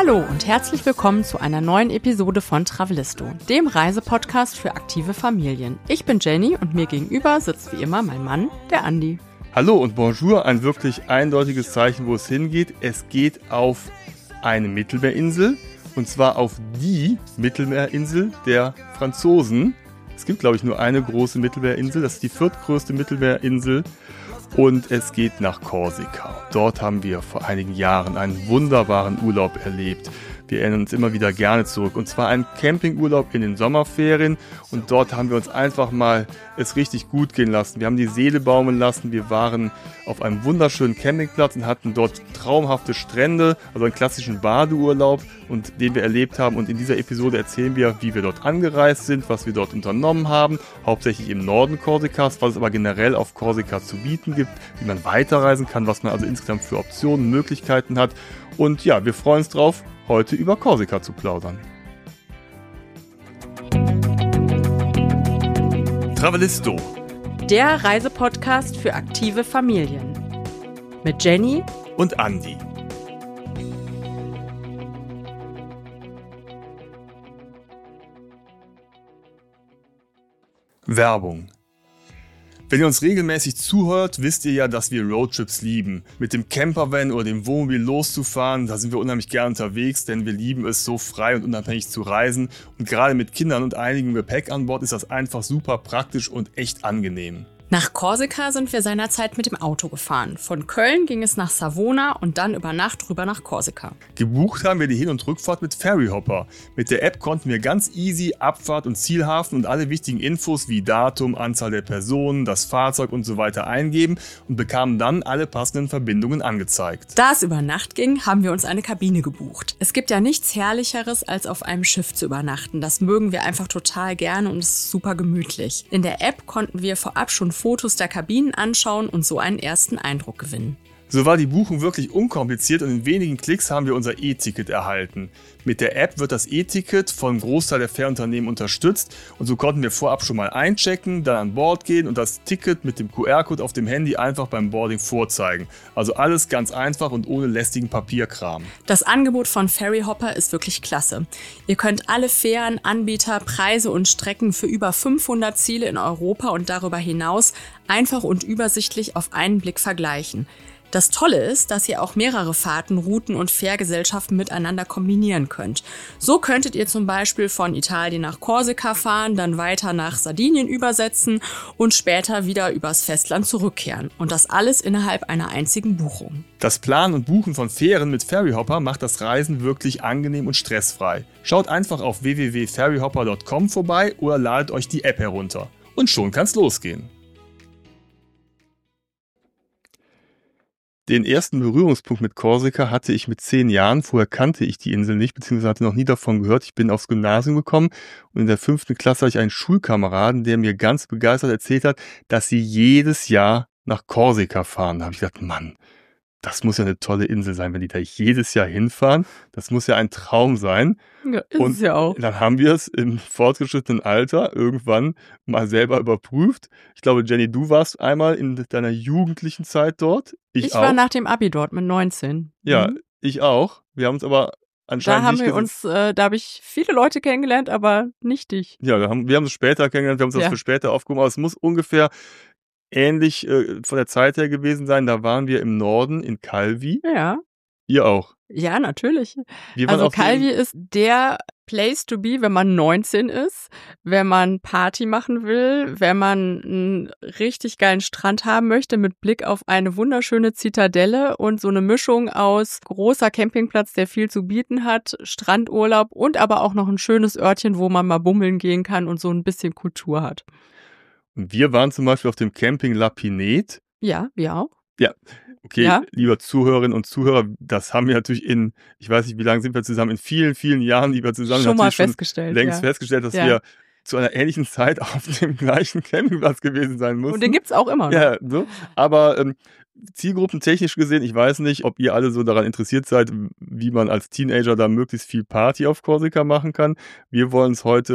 Hallo und herzlich willkommen zu einer neuen Episode von Travelisto, dem Reisepodcast für aktive Familien. Ich bin Jenny und mir gegenüber sitzt wie immer mein Mann, der Andi. Hallo und bonjour, ein wirklich eindeutiges Zeichen, wo es hingeht. Es geht auf eine Mittelmeerinsel, und zwar auf die Mittelmeerinsel der Franzosen. Es gibt, glaube ich, nur eine große Mittelmeerinsel, das ist die viertgrößte Mittelmeerinsel. Und es geht nach Korsika. Dort haben wir vor einigen Jahren einen wunderbaren Urlaub erlebt. Wir erinnern uns immer wieder gerne zurück. Und zwar einen Campingurlaub in den Sommerferien. Und dort haben wir uns einfach mal es richtig gut gehen lassen. Wir haben die Seele baumeln lassen. Wir waren auf einem wunderschönen Campingplatz und hatten dort traumhafte Strände, also einen klassischen Badeurlaub, und den wir erlebt haben. Und in dieser Episode erzählen wir, wie wir dort angereist sind, was wir dort unternommen haben, hauptsächlich im Norden Korsikas, was es aber generell auf Korsika zu bieten gibt, wie man weiterreisen kann, was man also insgesamt für Optionen, Möglichkeiten hat. Und ja, wir freuen uns drauf, heute über Korsika zu plaudern. Travelisto, Der Reisepodcast für aktive Familien. Mit Jenny und Andi. Werbung. Wenn ihr uns regelmäßig zuhört, wisst ihr ja, dass wir Roadtrips lieben. Mit dem Campervan oder dem Wohnmobil loszufahren, da sind wir unheimlich gern unterwegs, denn wir lieben es, so frei und unabhängig zu reisen. Und gerade mit Kindern und einigem Gepäck an Bord ist das einfach super praktisch und echt angenehm. Nach Korsika sind wir seinerzeit mit dem Auto gefahren. Von Köln ging es nach Savona und dann über Nacht rüber nach Korsika. Gebucht haben wir die Hin- und Rückfahrt mit Ferryhopper. Mit der App konnten wir ganz easy Abfahrt und Zielhafen und alle wichtigen Infos wie Datum, Anzahl der Personen, das Fahrzeug und so weiter eingeben und bekamen dann alle passenden Verbindungen angezeigt. Da es über Nacht ging, haben wir uns eine Kabine gebucht. Es gibt ja nichts Herrlicheres, als auf einem Schiff zu übernachten. Das mögen wir einfach total gerne und es ist super gemütlich. In der App konnten wir vorab schon Fotos der Kabinen anschauen und so einen ersten Eindruck gewinnen. So war die Buchung wirklich unkompliziert und in wenigen Klicks haben wir unser E-Ticket erhalten. Mit der App wird das E-Ticket vom Großteil der Fährunternehmen unterstützt und so konnten wir vorab schon mal einchecken, dann an Bord gehen und das Ticket mit dem QR-Code auf dem Handy einfach beim Boarding vorzeigen. Also alles ganz einfach und ohne lästigen Papierkram. Das Angebot von Ferryhopper ist wirklich klasse. Ihr könnt alle Fähren, Anbieter, Preise und Strecken für über 500 Ziele in Europa und darüber hinaus einfach und übersichtlich auf einen Blick vergleichen. Das Tolle ist, dass ihr auch mehrere Fahrten, Routen und Fährgesellschaften miteinander kombinieren könnt. So könntet ihr zum Beispiel von Italien nach Korsika fahren, dann weiter nach Sardinien übersetzen und später wieder übers Festland zurückkehren. Und das alles innerhalb einer einzigen Buchung. Das Planen und Buchen von Fähren mit Ferryhopper macht das Reisen wirklich angenehm und stressfrei. Schaut einfach auf www.ferryhopper.com vorbei oder ladet euch die App herunter. Und schon kann's losgehen. Den ersten Berührungspunkt mit Korsika hatte ich mit 10 Jahren. Vorher kannte ich die Insel nicht, beziehungsweise hatte noch nie davon gehört. Ich bin aufs Gymnasium gekommen und in der 5. Klasse hatte ich einen Schulkameraden, der mir ganz begeistert erzählt hat, dass sie jedes Jahr nach Korsika fahren. Da habe ich gedacht, Mann, das muss ja eine tolle Insel sein, wenn die da jedes Jahr hinfahren. Das muss ja ein Traum sein. Ja, ist es ja auch. Dann haben wir es im fortgeschrittenen Alter irgendwann mal selber überprüft. Ich glaube, Jenny, du warst einmal in deiner jugendlichen Zeit dort. Ich auch. war nach dem Abi dort mit 19. Ja, ich auch. Wir haben uns aber anscheinend da habe ich viele Leute kennengelernt, aber nicht dich. Ja, wir haben es später kennengelernt, wir haben uns das für später aufgehoben, aber es muss ungefähr ähnlich von der Zeit her gewesen sein. Da waren wir im Norden in Calvi. Ja. Ihr auch? Ja, natürlich. Also Calvi ist der Place to be, wenn man 19 ist, wenn man Party machen will, wenn man einen richtig geilen Strand haben möchte mit Blick auf eine wunderschöne Zitadelle und so eine Mischung aus großer Campingplatz, der viel zu bieten hat, Strandurlaub und aber auch noch ein schönes Örtchen, wo man mal bummeln gehen kann und so ein bisschen Kultur hat. Und wir waren zum Beispiel auf dem Camping La Pinete. Ja, wir auch. Ja, okay, Liebe Zuhörerinnen und Zuhörer, das haben wir natürlich ich weiß nicht, wie lange sind wir zusammen, in vielen, vielen Jahren, die wir zusammen schon mal festgestellt, längst festgestellt, dass wir zu einer ähnlichen Zeit auf dem gleichen Campingplatz gewesen sein mussten. Und den gibt's auch immer noch. Ja, so. Aber zielgruppentechnisch gesehen, ich weiß nicht, ob ihr alle so daran interessiert seid, wie man als Teenager da möglichst viel Party auf Korsika machen kann. Wir wollen es heute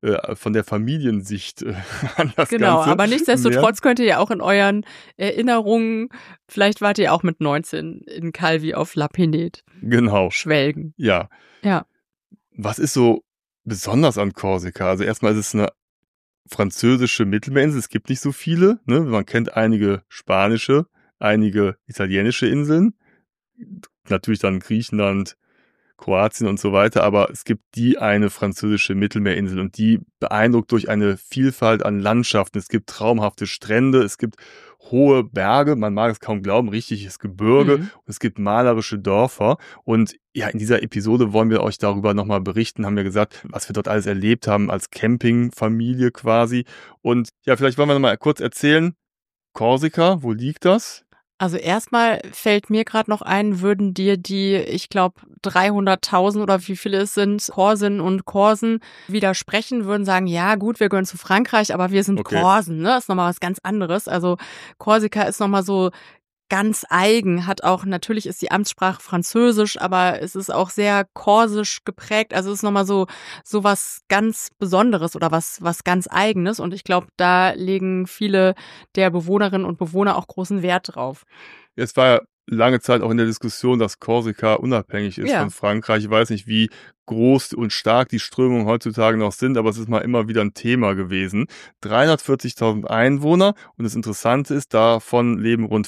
von der Familiensicht an das Genau, Ganze. aber nichtsdestotrotz könnt ihr ja auch in euren Erinnerungen, vielleicht wart ihr auch mit 19 in Calvi auf La Pinede. Genau. Schwelgen. Ja. Ja. Was ist so besonders an Korsika? Also erstmal ist es eine französische Mittelmeerinsel. Es gibt nicht so viele. Ne? Man kennt einige spanische, einige italienische Inseln. Natürlich dann Griechenland, Kroatien und so weiter, aber es gibt die eine französische Mittelmeerinsel und die beeindruckt durch eine Vielfalt an Landschaften. Es gibt traumhafte Strände, es gibt hohe Berge, man mag es kaum glauben, richtiges Gebirge und es gibt malerische Dörfer und ja, in dieser Episode wollen wir euch darüber nochmal berichten, haben wir gesagt, was wir dort alles erlebt haben als Campingfamilie quasi und ja, vielleicht wollen wir nochmal kurz erzählen, Korsika, wo liegt das? Also erstmal fällt mir gerade noch ein, würden dir die, ich glaube, 300.000 oder wie viele es sind, Korsinnen und Korsen widersprechen, würden sagen, ja gut, wir gehören zu Frankreich, aber wir sind Korsen, ne? Das ist nochmal was ganz anderes. Also Korsika ist nochmal so ganz eigen, hat auch, natürlich ist die Amtssprache Französisch, aber es ist auch sehr korsisch geprägt. Also es ist nochmal so was ganz Besonderes oder was ganz Eigenes. Und ich glaube, da legen viele der Bewohnerinnen und Bewohner auch großen Wert drauf. Es war ja lange Zeit auch in der Diskussion, dass Korsika unabhängig ist von Frankreich. Ich weiß nicht, wie groß und stark die Strömungen heutzutage noch sind, aber es ist mal immer wieder ein Thema gewesen. 340.000 Einwohner und das Interessante ist, davon leben rund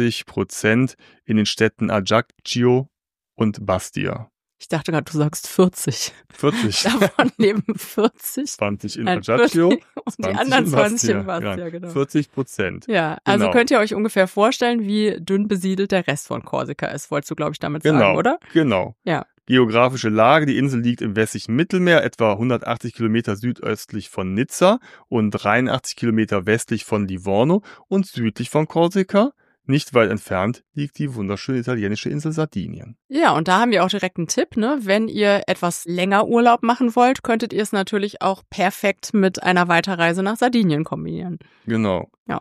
40% in den Städten Ajaccio und Bastia. Ich dachte gerade, du sagst 40. 40. Davon leben 40. 20 in Ajaccio und die anderen 20 in Bastia, genau. 40%. Ja, also könnt ihr euch ungefähr vorstellen, wie dünn besiedelt der Rest von Korsika ist, wolltest du, glaube ich, damit sagen, oder? Genau. Ja. Geografische Lage, die Insel liegt im westlichen Mittelmeer, etwa 180 Kilometer südöstlich von Nizza und 83 Kilometer westlich von Livorno und südlich von Korsika. Nicht weit entfernt liegt die wunderschöne italienische Insel Sardinien. Ja, und da haben wir auch direkt einen Tipp, ne? Wenn ihr etwas länger Urlaub machen wollt, könntet ihr es natürlich auch perfekt mit einer Weiterreise nach Sardinien kombinieren. Genau. Ja.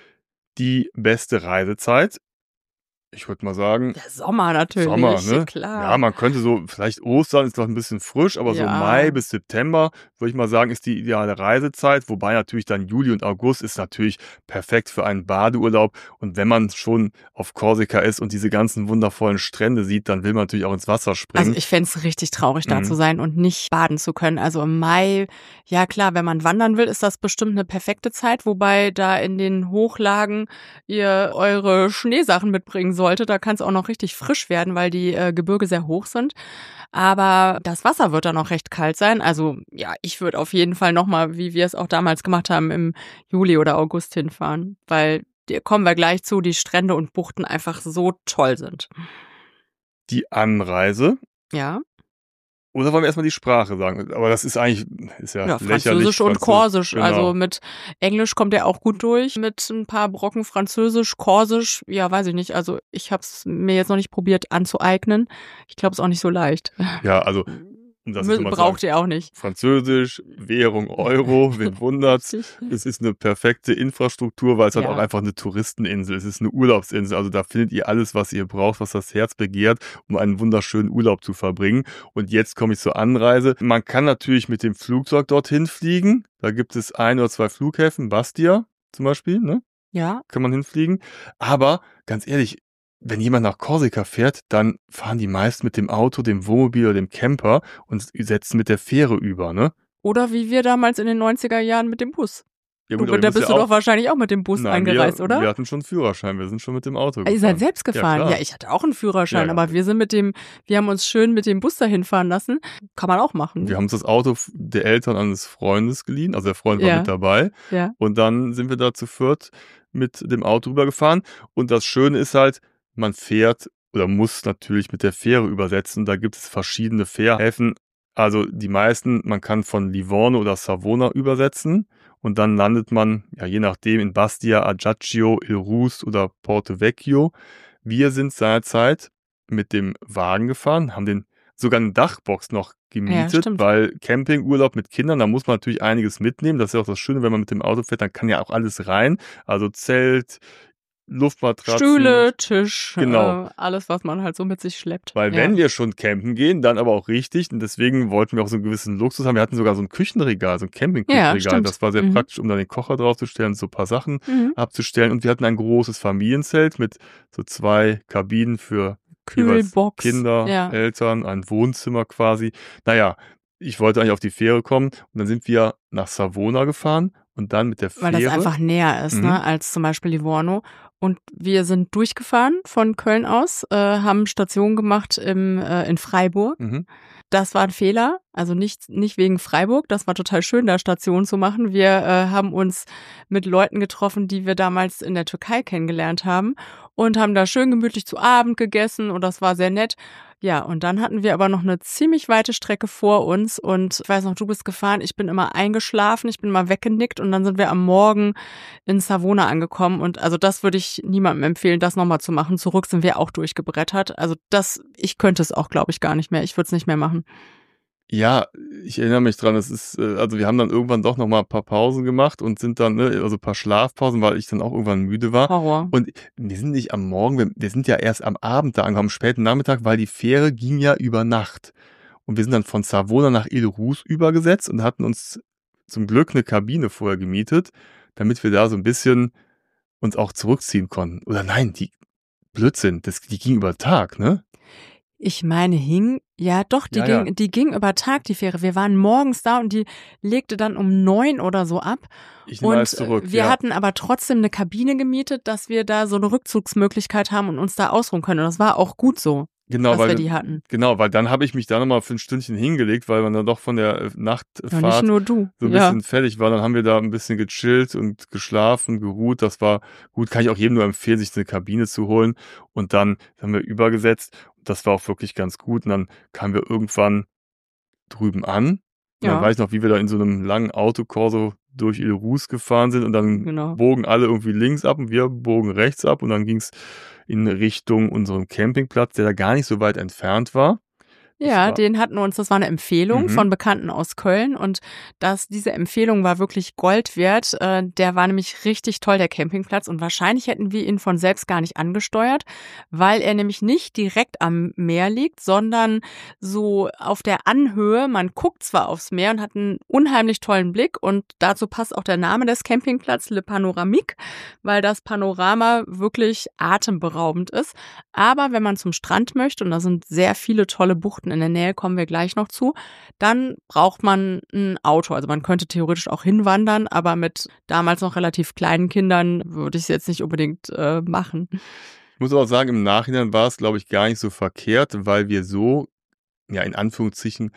Die beste Reisezeit, ich würde mal sagen... Der Sommer natürlich, Sommer, ne? Klar. Ja, man könnte so, vielleicht Ostern ist noch ein bisschen frisch, aber so Mai bis September, würde ich mal sagen, ist die ideale Reisezeit. Wobei natürlich dann Juli und August ist natürlich perfekt für einen Badeurlaub. Und wenn man schon auf Korsika ist und diese ganzen wundervollen Strände sieht, dann will man natürlich auch ins Wasser springen. Also ich fände es richtig traurig, da zu sein und nicht baden zu können. Also im Mai, ja klar, wenn man wandern will, ist das bestimmt eine perfekte Zeit. Wobei da in den Hochlagen ihr eure Schneesachen mitbringen solltet. Da kann es auch noch richtig frisch werden, weil die Gebirge sehr hoch sind. Aber das Wasser wird dann auch recht kalt sein. Also ja, ich würde auf jeden Fall nochmal, wie wir es auch damals gemacht haben, im Juli oder August hinfahren. Weil, kommen wir gleich zu, die Strände und Buchten einfach so toll sind. Die Anreise. Ja. Oder wollen wir erstmal die Sprache sagen? Aber das ist eigentlich, ja lächerlich. Französisch und Korsisch. Genau. Also mit Englisch kommt er auch gut durch. Mit ein paar Brocken Französisch, Korsisch, ja, weiß ich nicht. Also ich habe es mir jetzt noch nicht probiert anzueignen. Ich glaube, es ist auch nicht so leicht. Ja, also das braucht ihr auch nicht. Französisch, Währung Euro, wen wundert's? Es ist eine perfekte Infrastruktur, weil es halt auch einfach eine Touristeninsel ist. Es ist eine Urlaubsinsel. Also da findet ihr alles, was ihr braucht, was das Herz begehrt, um einen wunderschönen Urlaub zu verbringen. Und jetzt komme ich zur Anreise. Man kann natürlich mit dem Flugzeug dorthin fliegen. Da gibt es 1 oder 2 Flughäfen, Bastia zum Beispiel, ne? Ja. Kann man hinfliegen. Aber ganz ehrlich, wenn jemand nach Korsika fährt, dann fahren die meist mit dem Auto, dem Wohnmobil oder dem Camper und setzen mit der Fähre über, ne? Oder wie wir damals in den 90er Jahren mit dem Bus. Ja, gut, da bist du doch wahrscheinlich auch mit dem Bus eingereist, oder? Wir hatten schon einen Führerschein, wir sind schon mit dem Auto gefahren. Ihr seid selbst gefahren? Ja, ich hatte auch einen Führerschein, aber wir haben uns schön mit dem Bus dahin fahren lassen. Kann man auch machen. Wir haben uns das Auto der Eltern eines Freundes geliehen, also der Freund war mit dabei. Ja. Und dann sind wir da zu viert mit dem Auto rübergefahren. Und das Schöne ist halt, man fährt oder muss natürlich mit der Fähre übersetzen. Da gibt es verschiedene Fährhäfen. Also die meisten, man kann von Livorno oder Savona übersetzen und dann landet man, ja je nachdem, in Bastia, Ajaccio, Il Rus oder Porto Vecchio. Wir sind seinerzeit mit dem Wagen gefahren, haben sogar eine Dachbox noch gemietet, weil Campingurlaub mit Kindern, da muss man natürlich einiges mitnehmen. Das ist ja auch das Schöne, wenn man mit dem Auto fährt, dann kann ja auch alles rein. Also Zelt, Luftmatratzen. Stühle, Tisch, Genau. alles, was man halt so mit sich schleppt. Weil wenn wir schon campen gehen, dann aber auch richtig. Und deswegen wollten wir auch so einen gewissen Luxus haben. Wir hatten sogar so ein Küchenregal, so ein Campingküchenregal. stimmt. Das war sehr praktisch, um dann den Kocher draufzustellen, so ein paar Sachen abzustellen. Und wir hatten ein großes Familienzelt mit so 2 Kabinen für jeweils Kühlbox. Kinder, Eltern, ein Wohnzimmer quasi. Naja, ich wollte eigentlich auf die Fähre kommen. Und dann sind wir nach Savona gefahren und dann mit der Fähre. Weil das einfach näher ist, ne, als zum Beispiel Livorno. Und wir sind durchgefahren von Köln aus, haben Station gemacht in Freiburg. Das war ein Fehler, also nicht wegen Freiburg, das war total schön, da Station zu machen. Wir haben uns mit Leuten getroffen, die wir damals in der Türkei kennengelernt haben und haben da schön gemütlich zu Abend gegessen und das war sehr nett. Ja, und dann hatten wir aber noch eine ziemlich weite Strecke vor uns und ich weiß noch, du bist gefahren, ich bin immer eingeschlafen, ich bin mal weggenickt und dann sind wir am Morgen in Savona angekommen und also das würde ich niemandem empfehlen, das nochmal zu machen. Zurück sind wir auch durchgebrettert. Also ich könnte es auch, glaube ich, gar nicht mehr. Ich würde es nicht mehr machen. Ja, ich erinnere mich dran, also wir haben dann irgendwann doch noch mal ein paar Pausen gemacht und sind dann, also ein paar Schlafpausen, weil ich dann auch irgendwann müde war. Horror. Und wir sind nicht am Morgen, wir sind ja erst am Abend da angekommen, am späten Nachmittag, weil die Fähre ging ja über Nacht. Und wir sind dann von Savona nach Ile-Rousse übergesetzt und hatten uns zum Glück eine Kabine vorher gemietet, damit wir da so ein bisschen uns auch zurückziehen konnten. Oder nein, Blödsinn, die ging über Tag, ne? Ich meine, die ging über Tag, die Fähre. Wir waren morgens da und die legte dann um 9 oder so ab. Ich nehme alles zurück. Wir hatten aber trotzdem eine Kabine gemietet, dass wir da so eine Rückzugsmöglichkeit haben und uns da ausruhen können. Und das war auch gut so. Genau, dass wir die hatten. Genau, weil dann habe ich mich da nochmal für ein Stündchen hingelegt, weil man dann doch von der Nachtfahrt nicht nur du. so ein bisschen fertig war. Dann haben wir da ein bisschen gechillt und geschlafen, geruht. Das war gut. Kann ich auch jedem nur empfehlen, sich eine Kabine zu holen. Und dann haben wir übergesetzt. Das war auch wirklich ganz gut. Und dann kamen wir irgendwann drüben an. Und dann weiß ich noch, wie wir da in so einem langen Autokorso durch Ile-Rousse gefahren sind. Und dann bogen alle irgendwie links ab und wir bogen rechts ab. Und dann ging es in Richtung unserem Campingplatz, der da gar nicht so weit entfernt war. Ja, das war eine Empfehlung von Bekannten aus Köln und diese Empfehlung war wirklich Gold wert. Der war nämlich richtig toll, der Campingplatz und wahrscheinlich hätten wir ihn von selbst gar nicht angesteuert, weil er nämlich nicht direkt am Meer liegt, sondern so auf der Anhöhe. Man guckt zwar aufs Meer und hat einen unheimlich tollen Blick und dazu passt auch der Name des Campingplatzes, Le Panoramique, weil das Panorama wirklich atemberaubend ist. Aber wenn man zum Strand möchte, und da sind sehr viele tolle Buchten in der Nähe, kommen wir gleich noch zu, dann braucht man ein Auto. Also man könnte theoretisch auch hinwandern, aber mit damals noch relativ kleinen Kindern würde ich es jetzt nicht unbedingt machen. Ich muss auch sagen, im Nachhinein war es, glaube ich, gar nicht so verkehrt, weil wir so, ja, in Anführungszeichen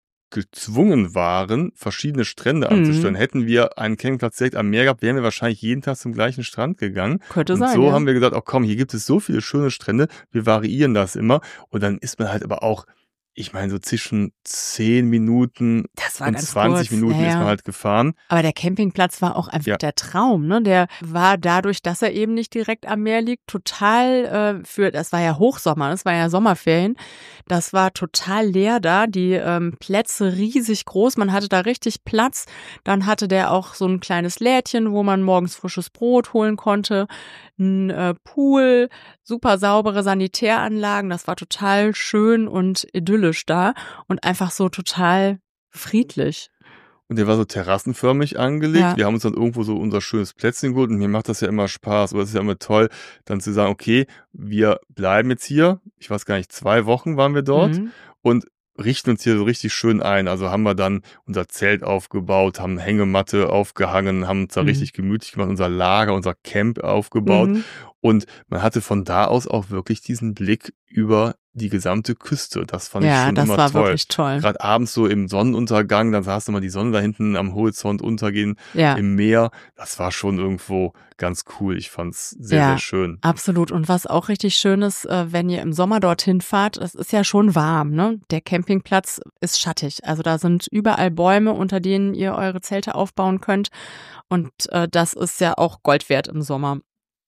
gezwungen waren, verschiedene Strände anzusteuern. Hätten wir einen Campingplatz direkt am Meer gehabt, wären wir wahrscheinlich jeden Tag zum gleichen Strand gegangen. Könnte sein, so haben wir gesagt, oh komm, hier gibt es so viele schöne Strände, wir variieren das immer. Und dann ist man halt aber auch, ich meine, so zwischen 10 Minuten und 20 Minuten ist man halt gefahren. Aber der Campingplatz war auch einfach der Traum, ne? Der war dadurch, dass er eben nicht direkt am Meer liegt, total das war ja Hochsommer, das war ja Sommerferien. Das war total leer da, die Plätze riesig groß, man hatte da richtig Platz. Dann hatte der auch so ein kleines Lädchen, wo man morgens frisches Brot holen konnte, ein Pool, super saubere Sanitäranlagen, das war total schön und idyllisch da und einfach so total friedlich. Und der war so terrassenförmig angelegt. Ja. Wir haben uns dann irgendwo so unser schönes Plätzchen geholt und mir macht das ja immer Spaß. Aber es ist ja immer toll, dann zu sagen, okay, wir bleiben jetzt hier. Ich weiß gar nicht, 2 Wochen waren wir dort und richten uns hier so richtig schön ein. Also haben wir dann unser Zelt aufgebaut, haben eine Hängematte aufgehangen, haben uns da richtig gemütlich gemacht, unser Lager, unser Camp aufgebaut. Und man hatte von da aus auch wirklich diesen Blick über die gesamte Küste. Das fand ich schon immer toll. Ja, das war wirklich toll. Gerade abends so im Sonnenuntergang, dann sahst du mal die Sonne da hinten am Horizont untergehen im Meer. Das war schon irgendwo ganz cool. Ich fand's sehr, sehr schön. Absolut. Und was auch richtig schön ist, wenn ihr im Sommer dorthin fahrt, es ist ja schon warm, ne? Der Campingplatz ist schattig. Also da sind überall Bäume, unter denen ihr eure Zelte aufbauen könnt. Und das ist ja auch Gold wert im Sommer.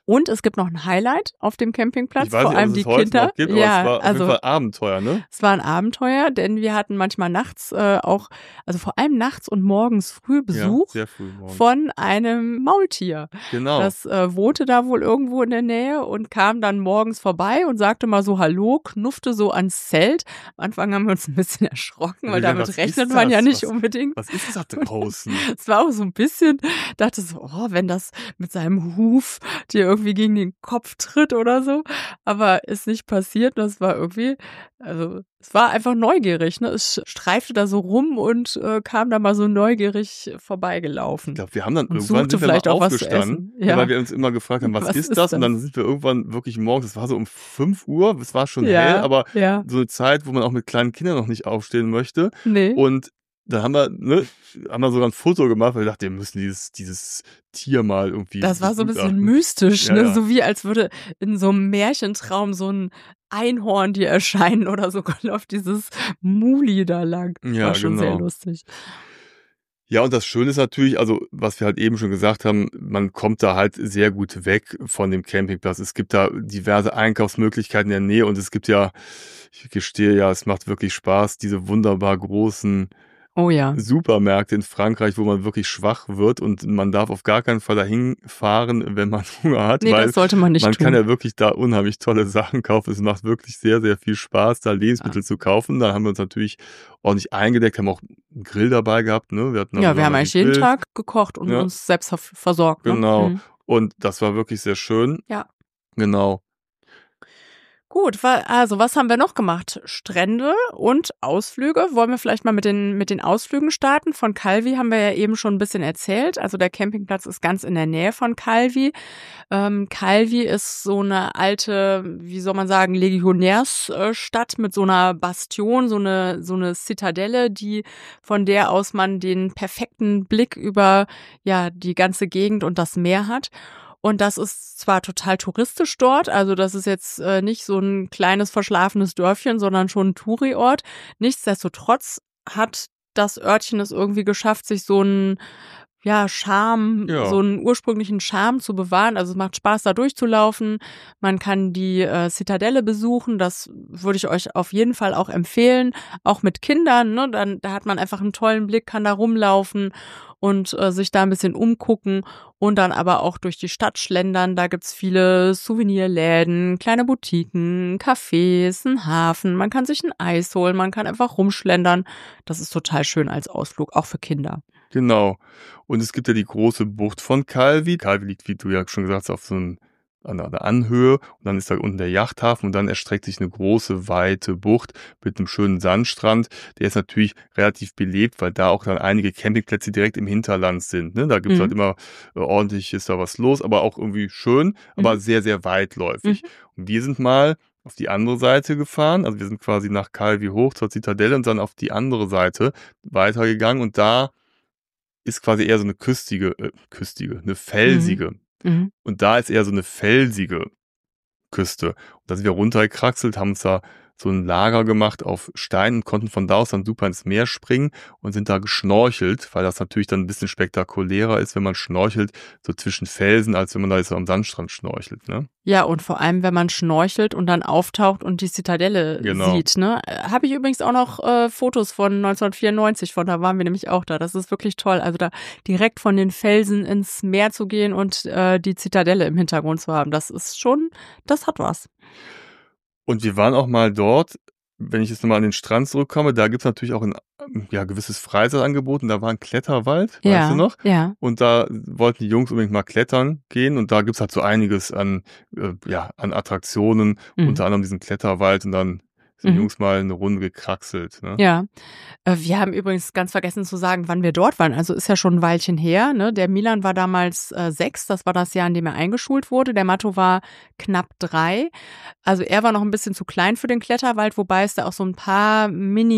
Und es gibt noch ein Highlight auf dem Campingplatz, Ich weiß vor nicht, allem ob es die heute Kinder. noch gibt, aber Ja, es war auf also jeden Fall Abenteuer, ne? es war ein Abenteuer, denn wir hatten manchmal nachts auch, also vor allem nachts und morgens früh Ja, Besuch sehr früh morgens. von einem Maultier. Genau. Das wohnte da wohl irgendwo in der Nähe und kam dann morgens vorbei und sagte mal so Hallo, knuffte so ans Zelt. Am Anfang haben wir uns ein bisschen erschrocken, weil Ja, damit was rechnet ist man ja das? nicht Was- unbedingt. Was ist das da draußen? Es war auch so ein bisschen, dachte so, oh, wenn das mit seinem Huf dir irgendwie gegen den Kopf tritt oder so. Aber ist nicht passiert. Das war irgendwie, also es war einfach neugierig. Ne? Es streifte da so rum und kam da mal so neugierig vorbeigelaufen. Ich glaube, wir haben dann Und irgendwann suchte sind wir vielleicht mal auch was zu aufgestanden, essen. Ja. weil wir uns immer gefragt haben, was ist das? Und dann sind wir irgendwann wirklich morgens, es war so um 5 Uhr, es war schon hell, aber ja, so eine Zeit, wo man auch mit kleinen Kindern noch nicht aufstehen möchte. nee. Und da haben wir sogar ein Foto gemacht, weil wir dachten, wir müssen dieses Tier mal irgendwie Das war so ein bisschen begutachten. mystisch, Ja, ne? ja. So wie als würde in so einem Märchentraum so ein Einhorn dir erscheinen oder so läuft dieses Muli da lang. Ja, War schon genau. sehr lustig. Ja, und das Schöne ist natürlich, also was wir halt eben schon gesagt haben, man kommt da halt sehr gut weg von dem Campingplatz. Es gibt da diverse Einkaufsmöglichkeiten in der Nähe und es gibt ja, ich gestehe ja, es macht wirklich Spaß, diese wunderbar großen Oh ja. Supermärkte in Frankreich, wo man wirklich schwach wird und man darf auf gar keinen Fall dahin fahren, wenn man Hunger hat, Nee, weil das sollte man nicht man tun. kann ja wirklich da unheimlich tolle Sachen kaufen. Es macht wirklich sehr, sehr viel Spaß, da Lebensmittel zu kaufen. Da haben wir uns natürlich ordentlich eingedeckt, haben auch einen Grill dabei gehabt. Ne? Wir hatten Ja, wir haben eigentlich jeden gegrillt. Tag gekocht und Ja. uns selbst versorgt. Genau. Ne? Mhm. Und das war wirklich sehr schön. Ja. Genau. Gut, also was haben wir noch gemacht? Strände und Ausflüge. Wollen wir vielleicht mal mit den Ausflügen starten? Von Calvi haben wir ja eben schon ein bisschen erzählt. Also der Campingplatz ist ganz in der Nähe von Calvi. Calvi ist so eine alte, wie soll man sagen, Legionärsstadt mit so einer Bastion, so eine Zitadelle, von der aus man den perfekten Blick über ja die ganze Gegend und das Meer hat. Und das ist zwar total touristisch dort, also das ist jetzt nicht so ein kleines verschlafenes Dörfchen, sondern schon ein Touri-Ort. Nichtsdestotrotz hat das Örtchen es irgendwie geschafft, sich so einen Charme, Ja. so einen ursprünglichen Charme zu bewahren. Also es macht Spaß, da durchzulaufen. Man kann die Zitadelle besuchen. Das würde ich euch auf jeden Fall auch empfehlen. Auch mit Kindern, ne? Da hat man einfach einen tollen Blick, kann da rumlaufen und sich da ein bisschen umgucken und dann aber auch durch die Stadt schlendern. Da gibt's viele Souvenirläden, kleine Boutiquen, Cafés, einen Hafen. Man kann sich ein Eis holen, man kann einfach rumschlendern. Das ist total schön als Ausflug, auch für Kinder. Genau. Und es gibt ja die große Bucht von Calvi. Calvi liegt, wie du ja schon gesagt hast, auf so einer Anhöhe. Und dann ist da unten der Yachthafen und dann erstreckt sich eine große, weite Bucht mit einem schönen Sandstrand. Der ist natürlich relativ belebt, weil da auch dann einige Campingplätze direkt im Hinterland sind. Ne? Da gibt's halt immer ordentlich, ist da was los, aber auch irgendwie schön, aber sehr, sehr weitläufig. Und wir sind mal auf die andere Seite gefahren. Also wir sind quasi nach Calvi hoch zur Zitadelle und dann auf die andere Seite weitergegangen und da ist quasi eher so eine eine felsige. Mhm. Und da ist eher so eine felsige Küste. Und da sind wir runtergekraxelt, haben uns da so ein Lager gemacht auf Steinen, konnten von da aus dann super ins Meer springen und sind da geschnorchelt, weil das natürlich dann ein bisschen spektakulärer ist, wenn man schnorchelt, so zwischen Felsen, als wenn man da jetzt so am Sandstrand schnorchelt, ne? Ja, und vor allem, wenn man schnorchelt und dann auftaucht und die Zitadelle sieht, ne? Habe ich übrigens auch noch Fotos von 1994, von da waren wir nämlich auch da. Das ist wirklich toll. Also da direkt von den Felsen ins Meer zu gehen und die Zitadelle im Hintergrund zu haben, das hat was. Und wir waren auch mal dort, wenn ich jetzt nochmal an den Strand zurückkomme, da gibt's natürlich auch ein gewisses Freizeitangebot und da war ein Kletterwald, weißt du noch? Ja. Und da wollten die Jungs unbedingt mal klettern gehen und da gibt's halt so einiges an Attraktionen, unter anderem diesen Kletterwald und dann sind die Jungs mal eine Runde gekraxelt. Ne? Ja, wir haben übrigens ganz vergessen zu sagen, wann wir dort waren. Also ist ja schon ein Weilchen her. Ne? Der Milan war damals 6, das war das Jahr, in dem er eingeschult wurde. Der Matto war knapp 3. Also er war noch ein bisschen zu klein für den Kletterwald, wobei es da auch so ein paar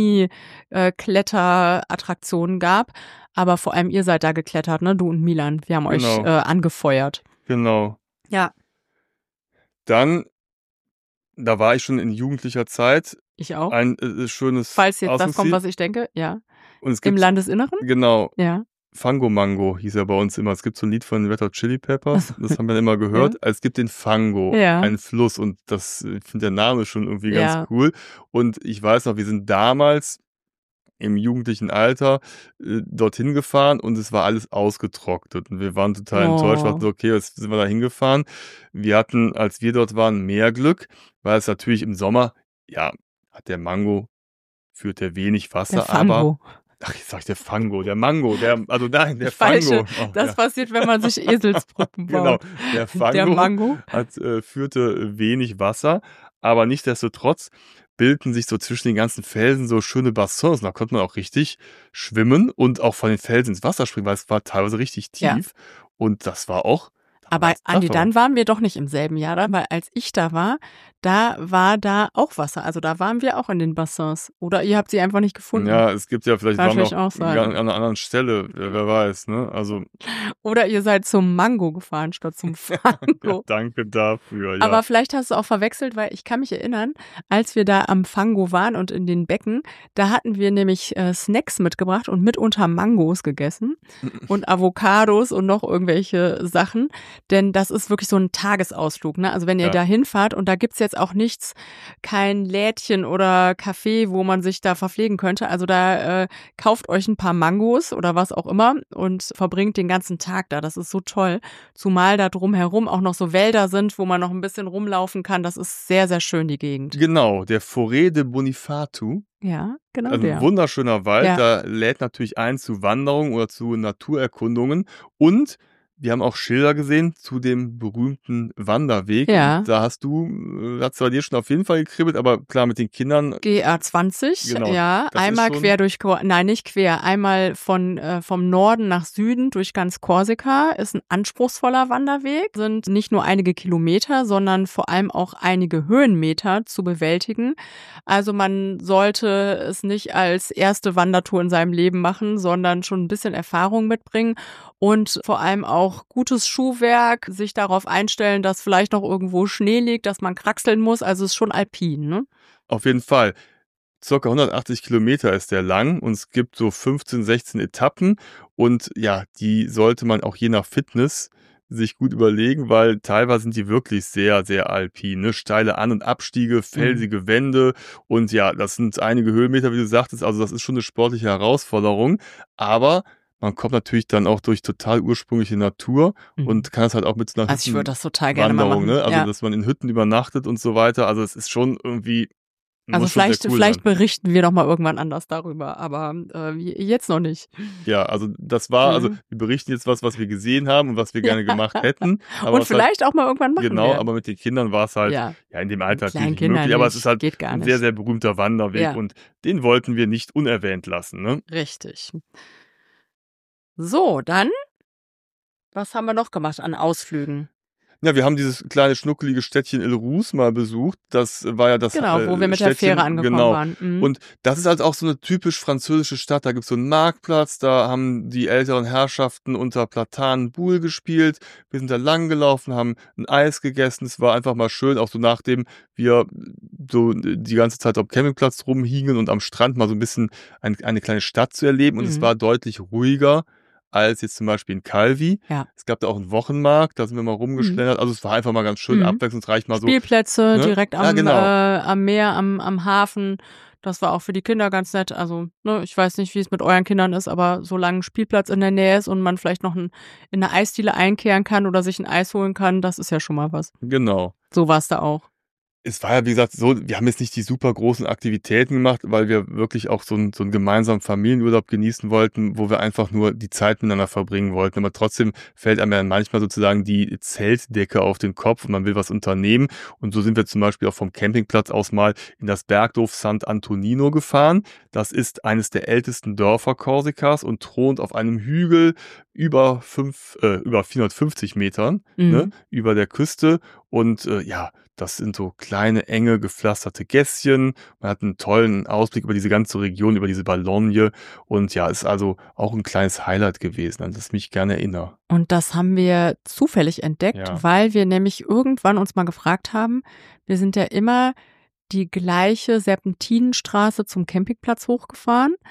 Mini-Kletterattraktionen gab. Aber vor allem ihr seid da geklettert, ne? Du und Milan. Wir haben euch angefeuert. Genau. Ja. Dann, da war ich schon in jugendlicher Zeit. Ich auch. Ein schönes Falls jetzt das kommt, Ausflugsziel. was ich denke, ja. Und es Im gibt, Landesinneren? genau. Ja. Fango-Mango hieß er bei uns immer. Es gibt so ein Lied von Red Hot Chili Peppers, das haben wir immer gehört. Ja. Es gibt den Fango, Ja. einen Fluss, und das, ich finde der Name schon irgendwie Ja. ganz cool. Und ich weiß noch, wir sind damals im jugendlichen Alter dorthin gefahren und es war alles ausgetrocknet. Und wir waren total enttäuscht, dachten so, okay, jetzt sind wir da hingefahren. Wir hatten, als wir dort waren, mehr Glück, weil es natürlich im Sommer, ja, hat der Mango, führt der wenig Wasser, Der Fango. aber ach, jetzt sag ich der Fango, der Mango, der Falsche. Fango. Oh, Das ja. passiert, wenn man sich Eselsbrücken Genau, baut. der Fango, Der Mango. führte wenig Wasser, aber nichtsdestotrotz bildeten sich so zwischen den ganzen Felsen so schöne Bassins. Da konnte man auch richtig schwimmen und auch von den Felsen ins Wasser springen, weil es war teilweise richtig tief. Ja. Und das war auch... Aber Andi, dann waren wir doch nicht im selben Jahr da, weil als ich da war da auch Wasser. Also da waren wir auch in den Bassins. Oder ihr habt sie einfach nicht gefunden. Ja, es gibt ja vielleicht Kann waren noch natürlich auch sein. an einer anderen Stelle, wer weiß, ne? Also Oder ihr seid zum Mango gefahren statt zum Fango. danke dafür, ja. Aber vielleicht hast du auch verwechselt, weil ich kann mich erinnern, als wir da am Fango waren und in den Becken, da hatten wir nämlich Snacks mitgebracht und mitunter Mangos gegessen und Avocados und noch irgendwelche Sachen. Denn das ist wirklich so ein Tagesausflug, ne? Also wenn ihr da hinfahrt und da gibt's jetzt auch nichts, kein Lädchen oder Café, wo man sich da verpflegen könnte. Also da kauft euch ein paar Mangos oder was auch immer und verbringt den ganzen Tag da. Das ist so toll. Zumal da drumherum auch noch so Wälder sind, wo man noch ein bisschen rumlaufen kann. Das ist sehr, sehr schön, die Gegend. Genau, der Forêt de Bonifato. Ja, genau Also der. ein wunderschöner Wald, Ja. da lädt natürlich ein zu Wanderungen oder zu Naturerkundungen. Und wir haben auch Schilder gesehen zu dem berühmten Wanderweg. Ja. Und da hat's bei dir schon auf jeden Fall gekribbelt, aber klar, mit den Kindern. GA20, Genau, ja, das ist einmal schon- quer durch, nein, nicht quer, einmal vom Norden nach Süden durch ganz Korsika, ist ein anspruchsvoller Wanderweg, sind nicht nur einige Kilometer, sondern vor allem auch einige Höhenmeter zu bewältigen. Also man sollte es nicht als erste Wandertour in seinem Leben machen, sondern schon ein bisschen Erfahrung mitbringen und vor allem auch gutes Schuhwerk, sich darauf einstellen, dass vielleicht noch irgendwo Schnee liegt, dass man kraxeln muss, also es ist schon alpin, ne? Auf jeden Fall. Circa 180 Kilometer ist der lang und es gibt so 15, 16 Etappen und ja, die sollte man auch je nach Fitness sich gut überlegen, weil teilweise sind die wirklich sehr, sehr alpin, ne? Steile An- und Abstiege, felsige Wände und ja, das sind einige Höhenmeter, wie du sagtest, also das ist schon eine sportliche Herausforderung, aber man kommt natürlich dann auch durch total ursprüngliche Natur und kann das halt auch mit so einer Also ich würde das total gerne mal Wanderung, machen. ne? Also Ja. dass man in Hütten übernachtet und so weiter, also es ist schon irgendwie Also muss schon sehr vielleicht, cool vielleicht sein. berichten wir doch mal irgendwann anders darüber, aber jetzt noch nicht. Ja, also das war, also Mhm. wir berichten jetzt was wir gesehen haben und was wir gerne gemacht hätten. Aber Und es vielleicht auch mal irgendwann machen genau, werden. aber mit den Kindern war es halt Ja. ja in dem Alter Mit kleinen natürlich nicht möglich, Kindern aber es ist halt geht gar ein nicht. sehr, sehr berühmter Wanderweg Ja. und den wollten wir nicht unerwähnt lassen, ne? Richtig. So, dann, was haben wir noch gemacht an Ausflügen? Ja, wir haben dieses kleine schnuckelige Städtchen Île-Rousse mal besucht. Das war ja das Genau, wo wir mit der Städtchen, Fähre angekommen genau. waren. Mhm. Und das ist halt auch so eine typisch französische Stadt. Da gibt's so einen Marktplatz, da haben die älteren Herrschaften unter Platanen Boule gespielt. Wir sind da lang gelaufen, haben ein Eis gegessen. Es war einfach mal schön, auch so nachdem wir so die ganze Zeit auf dem Campingplatz rumhingen und am Strand mal so ein bisschen eine kleine Stadt zu erleben. Und es war deutlich ruhiger als jetzt zum Beispiel in Calvi. Ja. Es gab da auch einen Wochenmarkt, da sind wir mal rumgeschlendert. Also es war einfach mal ganz schön abwechslungsreich, mal so. Spielplätze ne? direkt am, Ja, genau. am Meer, am Hafen. Das war auch für die Kinder ganz nett. Also, ne, ich weiß nicht, wie es mit euren Kindern ist, aber solange ein Spielplatz in der Nähe ist und man vielleicht noch in eine Eisdiele einkehren kann oder sich ein Eis holen kann, das ist ja schon mal was. Genau. So war es da auch. Es war ja, wie gesagt, so, wir haben jetzt nicht die super großen Aktivitäten gemacht, weil wir wirklich auch so einen gemeinsamen Familienurlaub genießen wollten, wo wir einfach nur die Zeit miteinander verbringen wollten. Aber trotzdem fällt einem ja manchmal sozusagen die Zeltdecke auf den Kopf und man will was unternehmen. Und so sind wir zum Beispiel auch vom Campingplatz aus mal in das Bergdorf Sant'Antonino gefahren. Das ist eines der ältesten Dörfer Korsikas und thront auf einem Hügel über 450 Metern, ne, über der Küste. Und ja, das sind so kleine, enge, gepflasterte Gässchen. Man hat einen tollen Ausblick über diese ganze Region, über diese Balogne. Und ja, ist also auch ein kleines Highlight gewesen, an das ich mich gerne erinnere. Und das haben wir zufällig entdeckt, Ja. weil wir nämlich irgendwann uns mal gefragt haben, wir sind ja immer die gleiche Serpentinenstraße zum Campingplatz hochgefahren.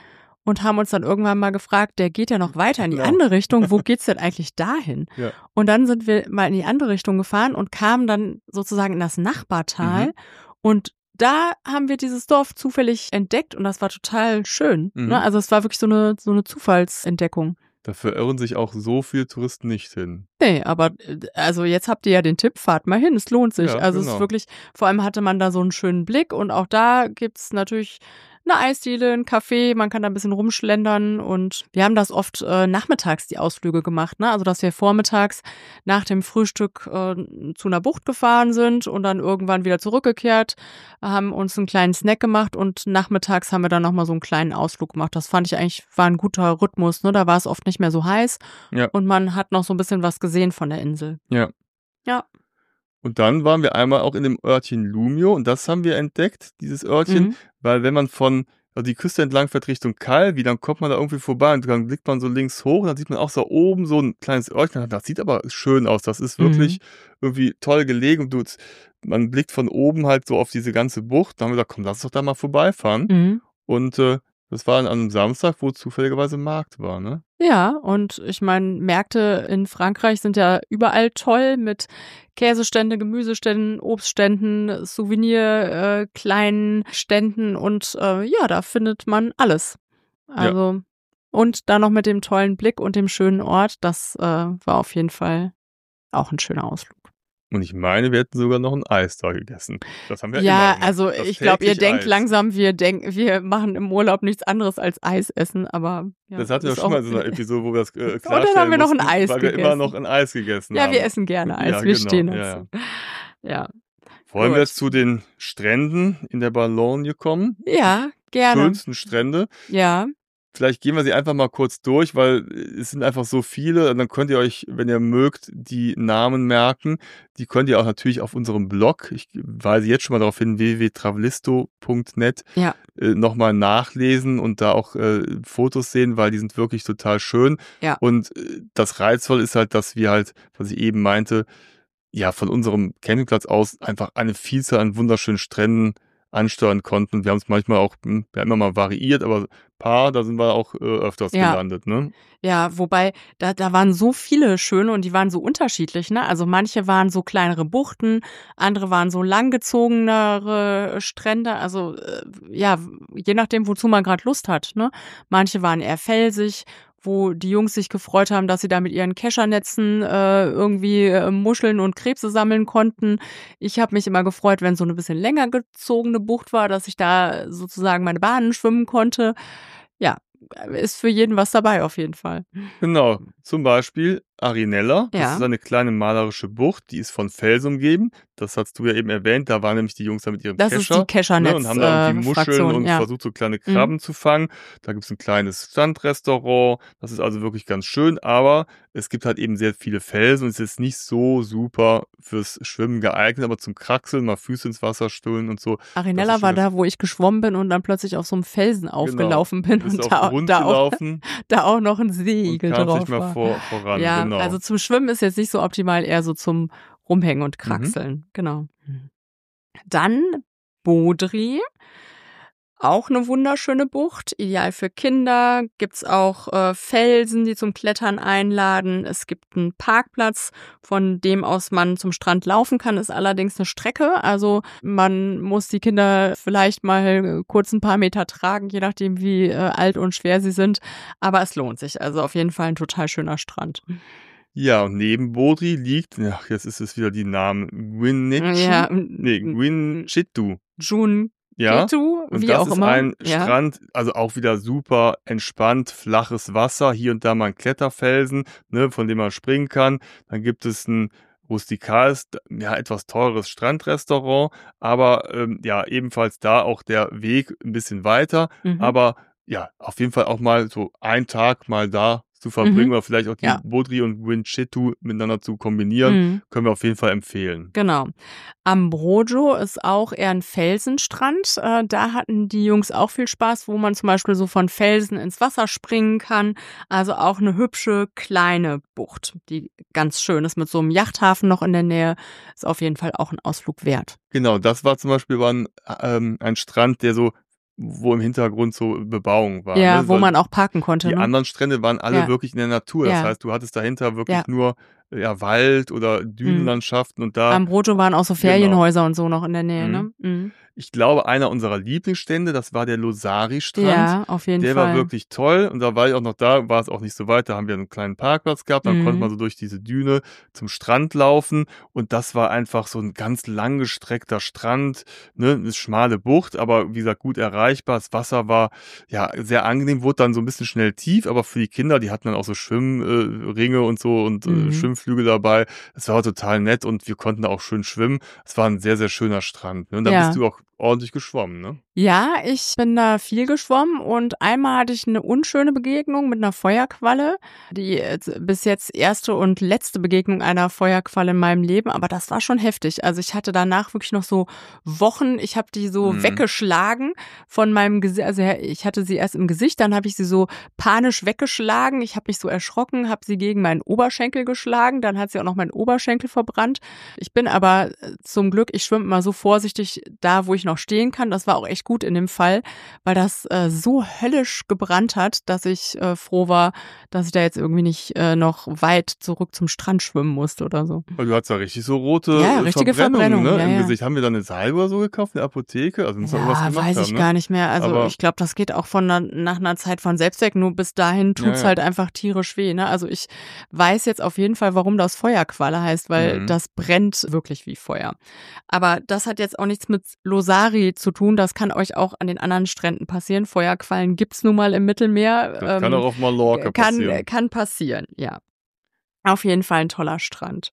und haben uns dann irgendwann mal gefragt, der geht ja noch weiter in die Genau. andere Richtung, wo geht's denn eigentlich dahin? Ja. Und dann sind wir mal in die andere Richtung gefahren und kamen dann sozusagen in das Nachbartal und da haben wir dieses Dorf zufällig entdeckt und das war total schön. Ne? Also es war wirklich so eine Zufallsentdeckung. Da verirren sich auch so viele Touristen nicht hin. Nee, aber also jetzt habt ihr ja den Tipp, fahrt mal hin, es lohnt sich. Ja, also es ist wirklich, vor allem hatte man da so einen schönen Blick und auch da gibt's natürlich eine Eisdiele, ein Café, man kann da ein bisschen rumschlendern und wir haben das oft nachmittags die Ausflüge gemacht, ne? Also dass wir vormittags nach dem Frühstück zu einer Bucht gefahren sind und dann irgendwann wieder zurückgekehrt, haben uns einen kleinen Snack gemacht und nachmittags haben wir dann nochmal so einen kleinen Ausflug gemacht. Das fand ich eigentlich, war ein guter Rhythmus, ne? Da war es oft nicht mehr so heiß und man hat noch so ein bisschen was gesehen von der Insel. Ja. Ja. Und dann waren wir einmal auch in dem Örtchen Lumio und das haben wir entdeckt, dieses Örtchen, weil wenn man also die Küste entlang fährt Richtung Calvi, dann kommt man da irgendwie vorbei und dann blickt man so links hoch und dann sieht man auch so oben so ein kleines Örtchen. Das sieht aber schön aus, das ist wirklich irgendwie toll gelegen und man blickt von oben halt so auf diese ganze Bucht. Dann haben wir gesagt, komm, lass uns doch da mal vorbeifahren. Und das war an einem Samstag, wo zufälligerweise Markt war, ne? Ja, und ich meine, Märkte in Frankreich sind ja überall toll mit Käsestände, Gemüseständen, Obstständen, Souvenir, kleinen Ständen und ja, da findet man alles. Also und dann noch mit dem tollen Blick und dem schönen Ort, das war auf jeden Fall auch ein schöner Ausflug. Und ich meine, wir hätten sogar noch ein Eis da gegessen. Das haben wir Ja, immer. also Das ich glaube, ihr täglich denkt Eis. langsam, wir machen im Urlaub nichts anderes als Eis essen, aber ja, Das hatten wir ist schon mal auch- in so einer Episode, wo wir das dann klarstellen haben wir noch ein mussten, Eis weil wir immer gegessen. noch ein Eis gegessen Ja, haben. wir essen gerne Eis, Ja, wir genau, stehen ja, dazu. Ja. Wollen wir Gut. jetzt zu den Stränden in der Balogne kommen? Ja, gerne. Schönsten Strände. Ja. Vielleicht gehen wir sie einfach mal kurz durch, weil es sind einfach so viele. Und dann könnt ihr euch, wenn ihr mögt, die Namen merken. Die könnt ihr auch natürlich auf unserem Blog, ich weise jetzt schon mal darauf hin, www.travelisto.net, Ja. nochmal nachlesen und da auch Fotos sehen, weil die sind wirklich total schön. Ja. Und das Reizvoll ist halt, dass wir halt, was ich eben meinte, ja, von unserem Campingplatz aus einfach eine Vielzahl an wunderschönen Stränden ansteuern konnten. Wir haben es manchmal auch, wir haben immer mal variiert, aber da sind wir auch öfters Ja. gelandet, ne? Ja, wobei, da waren so viele schöne und die waren so unterschiedlich, ne? Also manche waren so kleinere Buchten, andere waren so langgezogenere Strände, also ja, je nachdem, wozu man gerade Lust hat, ne? Manche waren eher felsig, wo die Jungs sich gefreut haben, dass sie da mit ihren Keschernetzen irgendwie Muscheln und Krebse sammeln konnten. Ich habe mich immer gefreut, wenn so eine bisschen länger gezogene Bucht war, dass ich da sozusagen meine Bahnen schwimmen konnte. Ja, ist für jeden was dabei auf jeden Fall. Genau, zum Beispiel Arinella, das Ja. ist eine kleine malerische Bucht, die ist von Felsen umgeben. Das hast du ja eben erwähnt, da waren nämlich die Jungs da mit ihrem Das ist Kescher. die Keschernetz, Und haben da irgendwie Muscheln Fraktion, und ja. versucht, so kleine Krabben zu fangen. Da gibt's ein kleines Strandrestaurant. Das ist also wirklich ganz schön, aber es gibt halt eben sehr viele Felsen und es ist nicht so super fürs Schwimmen geeignet, aber zum Kraxeln, mal Füße ins Wasser stüllen und so. Arinella Das ist war schon da, wo ich geschwommen bin und dann plötzlich auf so einem Felsen aufgelaufen bin Bist und auf den Grund da auch gelaufen da auch noch ein und Seeigel kamst drauf nicht mehr war. voran. Ja, Genau. also zum Schwimmen ist jetzt nicht so optimal, eher so zum Rumhängen und Kraxeln. Genau. Dann Bodri. Auch eine wunderschöne Bucht, ideal für Kinder. Gibt's auch Felsen, die zum Klettern einladen. Es gibt einen Parkplatz, von dem aus man zum Strand laufen kann, ist allerdings eine Strecke. Also man muss die Kinder vielleicht mal kurz ein paar Meter tragen, je nachdem wie alt und schwer sie sind. Aber es lohnt sich. Also auf jeden Fall ein total schöner Strand. Ja, und neben Bodri liegt, ach, jetzt ist es wieder die Namen, Guinchitu. Jun Ja, Ketu, und wie das auch ist immer. ein Ja. Strand, also auch wieder super entspannt, flaches Wasser, hier und da mal ein Kletterfelsen, ne, von dem man springen kann. Dann gibt es ein rustikales, ja, etwas teures Strandrestaurant, aber ja, ebenfalls da auch der Weg ein bisschen weiter, aber ja, auf jeden Fall auch mal so einen Tag mal da zu verbringen oder vielleicht auch die Ja. Bodri und Guinchitu miteinander zu kombinieren, können wir auf jeden Fall empfehlen. Genau. Ambrojo ist auch eher ein Felsenstrand. Da hatten die Jungs auch viel Spaß, wo man zum Beispiel so von Felsen ins Wasser springen kann. Also auch eine hübsche kleine Bucht, die ganz schön ist mit so einem Yachthafen noch in der Nähe. Ist auf jeden Fall auch ein Ausflug wert. Genau, das war zum Beispiel ein Strand, der so wo im Hintergrund so Bebauung war. Ja, ne? wo man auch parken konnte. Die Ne? anderen Strände waren alle wirklich in der Natur. Das heißt, du hattest dahinter wirklich nur Wald oder Dünenlandschaften und da. Ambroto waren auch so Ferienhäuser und so noch in der Nähe, ne? Mhm. Ich glaube, einer unserer Lieblingsstände, das war der Losari-Strand. Ja, auf jeden Fall. Der war wirklich toll und da war ich auch noch da, war es auch nicht so weit, da haben wir einen kleinen Parkplatz gehabt, dann konnte man so durch diese Düne zum Strand laufen und das war einfach so ein ganz langgestreckter Strand, ne, eine schmale Bucht, aber wie gesagt, gut erreichbar. Das Wasser war ja sehr angenehm, wurde dann so ein bisschen schnell tief, aber für die Kinder, die hatten dann auch so Schwimmringe und so und Schwimmflügel dabei. Das war total nett und wir konnten da auch schön schwimmen. Es war ein sehr, sehr schöner Strand. Ne? Und da bist du auch ordentlich geschwommen, ne? Ja, ich bin da viel geschwommen und einmal hatte ich eine unschöne Begegnung mit einer Feuerqualle. Die bis jetzt erste und letzte Begegnung einer Feuerqualle in meinem Leben, aber das war schon heftig. Also ich hatte danach wirklich noch so Wochen, ich habe die so weggeschlagen von meinem Gesicht. Also ich hatte sie erst im Gesicht, dann habe ich sie so panisch weggeschlagen. Ich habe mich so erschrocken, habe sie gegen meinen Oberschenkel geschlagen, dann hat sie auch noch meinen Oberschenkel verbrannt. Ich bin aber zum Glück, ich schwimme immer so vorsichtig da, wo ich noch stehen kann. Das war auch echt gut in dem Fall, weil das so höllisch gebrannt hat, dass ich froh war, dass ich da jetzt irgendwie nicht noch weit zurück zum Strand schwimmen musste oder so. Weil du hattest da richtig so rote richtige Verbrennung, ne, im ja. Gesicht. Haben wir da eine Salbe oder so gekauft in der Apotheke? Also muss irgendwas gemacht weiß ich haben, gar nicht mehr. Also aber ich glaube, das geht auch nach einer Zeit von selbst weg. Nur bis dahin tut's halt einfach tierisch weh. Ne? Also ich weiß jetzt auf jeden Fall, warum das Feuerqualle heißt, weil das brennt wirklich wie Feuer. Aber das hat jetzt auch nichts mit Losari zu tun. Das kann euch auch an den anderen Stränden passieren. Feuerquallen gibt's nun mal im Mittelmeer. Das kann auch auf Mallorca passieren. Kann passieren, ja. Auf jeden Fall ein toller Strand.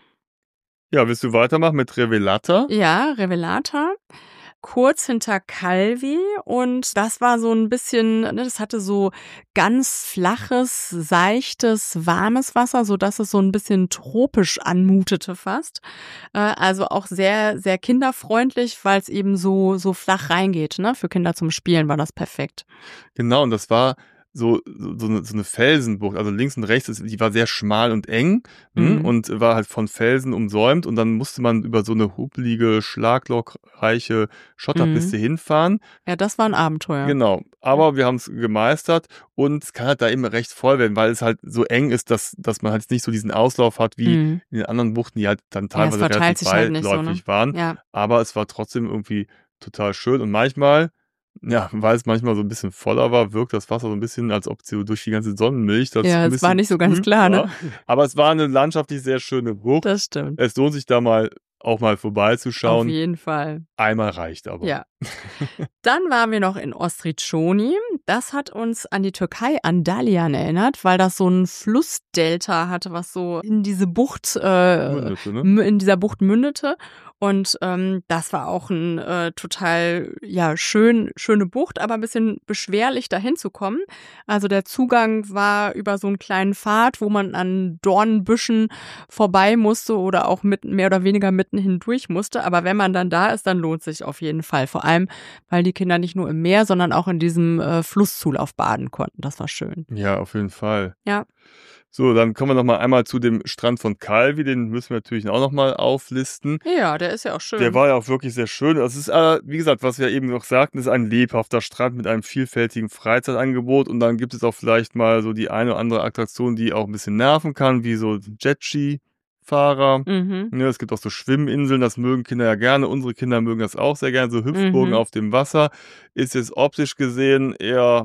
Ja, willst du weitermachen mit Revelata? Ja, Revelata. Kurz hinter Calvi und das war so ein bisschen, ne, das hatte so ganz flaches, seichtes, warmes Wasser, so dass es so ein bisschen tropisch anmutete fast. Also auch sehr, sehr kinderfreundlich, weil es eben so flach reingeht, ne? Für Kinder zum Spielen war das perfekt. Genau, und das war so eine Felsenbucht, also links und rechts, die war sehr schmal und eng und war halt von Felsen umsäumt und dann musste man über so eine hupelige, schlaglochreiche Schotterpiste hinfahren. Ja, das war ein Abenteuer. Genau, aber wir haben es gemeistert und es kann halt da eben recht voll werden, weil es halt so eng ist, dass man halt nicht so diesen Auslauf hat wie in den anderen Buchten, die halt dann teilweise relativ weitläufig waren. Ja. Aber es war trotzdem irgendwie total schön und manchmal, ja, weil es manchmal so ein bisschen voller war, wirkt das Wasser so ein bisschen, als ob so durch die ganze Sonnenmilch das Ja, ein es war bisschen nicht so ganz klar, ne? Aber es war eine landschaftlich sehr schöne Bucht. Das stimmt. Es lohnt sich da auch mal vorbeizuschauen. Auf jeden Fall. Einmal reicht aber. Ja. Dann waren wir noch in Ostriconi. Das hat uns an die Türkei, an Dalian erinnert, weil das so ein Flussdelta hatte, was so in diese Bucht, Mündete, ne? in dieser Bucht mündete. Und das war auch ein total schöne Bucht, aber ein bisschen beschwerlich dahin zu kommen. Also der Zugang war über so einen kleinen Pfad, wo man an Dornenbüschen vorbei musste oder auch mehr oder weniger mitten hindurch musste. Aber wenn man dann da ist, dann lohnt sich auf jeden Fall. Vor allem, weil die Kinder nicht nur im Meer, sondern auch in diesem Flusszulauf baden konnten. Das war schön. Ja, auf jeden Fall. Ja. So, dann kommen wir noch mal einmal zu dem Strand von Calvi, den müssen wir natürlich auch noch mal auflisten. Ja, der ist ja auch schön. Der war ja auch wirklich sehr schön. Das ist, wie gesagt, was wir eben noch sagten, ist ein lebhafter Strand mit einem vielfältigen Freizeitangebot und dann gibt es auch vielleicht mal so die eine oder andere Attraktion, die auch ein bisschen nerven kann, wie so Jetski-Fahrer. Ja, es gibt auch so Schwimminseln, das mögen Kinder ja gerne. Unsere Kinder mögen das auch sehr gerne. So Hüpfburgen auf dem Wasser ist jetzt optisch gesehen eher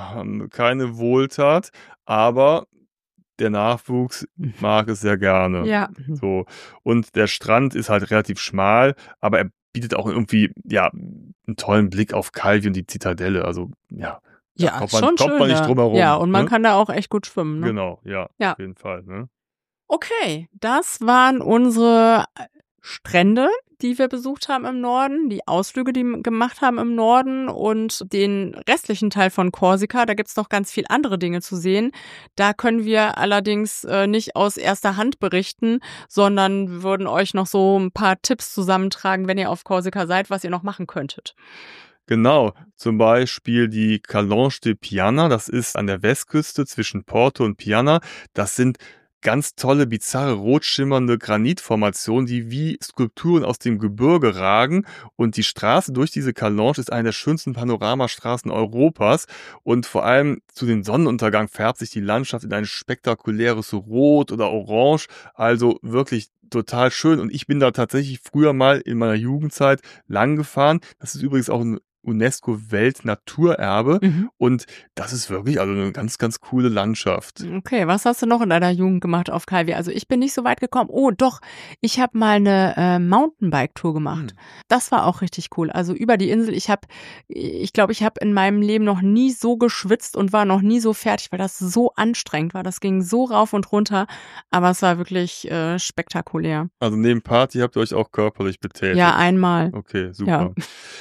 keine Wohltat, aber der Nachwuchs mag es sehr gerne. Ja. So. Und der Strand ist halt relativ schmal, aber er bietet auch irgendwie, einen tollen Blick auf Calvi und die Zitadelle. Also, kommt man nicht drum herum. Ja, und man kann da auch echt gut schwimmen. Ne? Genau, ja, auf jeden Fall. Ne? Okay, das waren unsere Strände, die wir besucht haben im Norden, die Ausflüge, die wir gemacht haben im Norden und den restlichen Teil von Korsika. Da gibt's noch ganz viel andere Dinge zu sehen. Da können wir allerdings nicht aus erster Hand berichten, sondern würden euch noch so ein paar Tipps zusammentragen, wenn ihr auf Korsika seid, was ihr noch machen könntet. Genau, zum Beispiel die Calanche de Piana, das ist an der Westküste zwischen Porto und Piana. Das sind ganz tolle, bizarre, rot schimmernde Granitformationen, die wie Skulpturen aus dem Gebirge ragen. Und die Straße durch diese Calange ist eine der schönsten Panoramastraßen Europas. Und vor allem zu den Sonnenuntergang färbt sich die Landschaft in ein spektakuläres Rot oder Orange. Also wirklich total schön. Und ich bin da tatsächlich früher mal in meiner Jugendzeit lang gefahren. Das ist übrigens auch ein UNESCO-Weltnaturerbe. Und das ist wirklich also eine ganz, ganz coole Landschaft. Okay, was hast du noch in deiner Jugend gemacht auf Calvi? Also ich bin nicht so weit gekommen. Oh, doch, ich habe mal eine Mountainbike-Tour gemacht. Das war auch richtig cool. Also über die Insel. Ich glaube, ich habe in meinem Leben noch nie so geschwitzt und war noch nie so fertig, weil das so anstrengend war. Das ging so rauf und runter, aber es war wirklich spektakulär. Also neben Party habt ihr euch auch körperlich betätigt? Ja, einmal. Okay, super. Ja.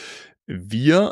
Wir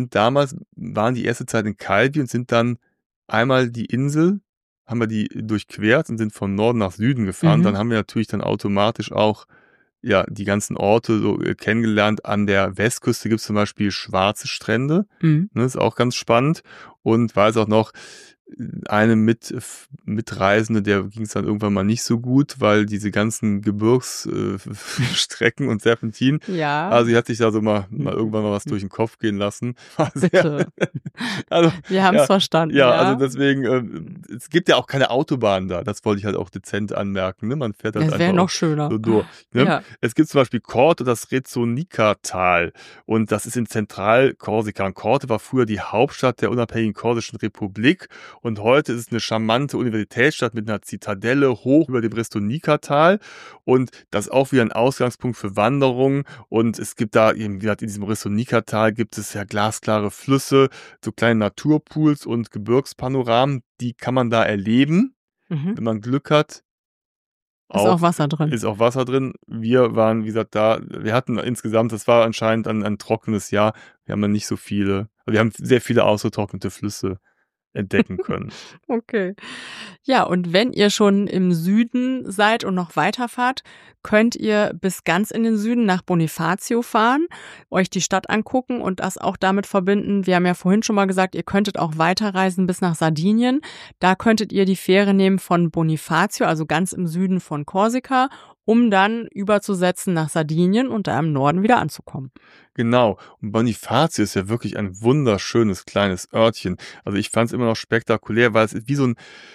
waren die erste Zeit in Calvi und sind dann einmal die Insel, haben wir die durchquert und sind von Norden nach Süden gefahren. Dann haben wir natürlich dann automatisch auch die ganzen Orte so kennengelernt. An der Westküste gibt es zum Beispiel schwarze Strände. Ne, ist auch ganz spannend. Und weiß auch noch, einem Mitreisende, der ging es dann irgendwann mal nicht so gut, weil diese ganzen Gebirgsstrecken und Serpentinen, also sie hat sich da so mal irgendwann mal was durch den Kopf gehen lassen. Bitte. Also, wir haben es verstanden. Ja, also deswegen, es gibt ja auch keine Autobahn da, das wollte ich halt auch dezent anmerken. Ne? Man fährt halt das wäre einfach noch schöner. so durch. Ne? Ja. Es gibt zum Beispiel Corte, das Rezzonica-Tal, und das ist in Zentralkorsika. Und Corte war früher die Hauptstadt der unabhängigen Korsischen Republik. Und heute ist es eine charmante Universitätsstadt mit einer Zitadelle hoch über dem Brezzonica-Tal. Und das ist auch wieder ein Ausgangspunkt für Wanderungen. Und es gibt da, eben gesagt, in diesem Brezzonica-Tal gibt es ja glasklare Flüsse, so kleine Naturpools und Gebirgspanoramen. Die kann man da erleben, wenn man Glück hat. Ist auch Wasser drin. Ist auch Wasser drin. Wir waren, wie gesagt, da. Wir hatten insgesamt, das war anscheinend ein trockenes Jahr. Wir haben ja nicht so viele, wir haben sehr viele ausgetrocknete Flüsse entdecken können. Okay. Ja, und wenn ihr schon im Süden seid und noch weiterfahrt, könnt ihr bis ganz in den Süden nach Bonifacio fahren, euch die Stadt angucken und das auch damit verbinden. Wir haben ja vorhin schon mal gesagt, ihr könntet auch weiterreisen bis nach Sardinien. Da könntet ihr die Fähre nehmen von Bonifacio, also ganz im Süden von Korsika, um dann überzusetzen nach Sardinien und da im Norden wieder anzukommen. Genau. Und Bonifacio ist ja wirklich ein wunderschönes kleines Örtchen. Also ich fand es immer noch spektakulär, weil es ist wie